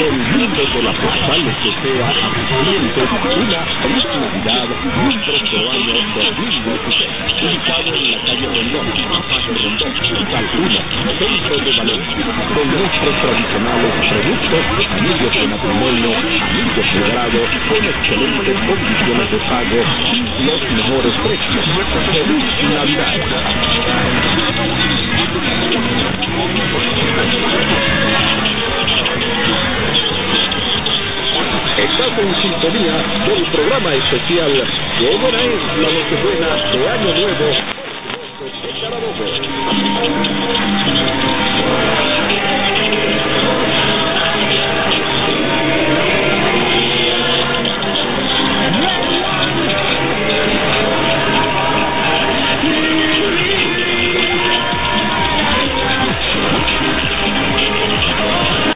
El mundo de la postal les desea a sus clientes una feliz Navidad y un próspero año 2016. Ubicado en la calle Rondón, Paso Rondón, Calcula, Centro de Valencia, con nuestros tradicionales productos, anillos de matrimonio, anillos de grado, con excelentes condiciones de pago y los mejores precios. ¡Feliz Navidad! Estás en sintonía del programa especial ¡Qué buena es la Nochebuena de Año Nuevo! De Carabobo.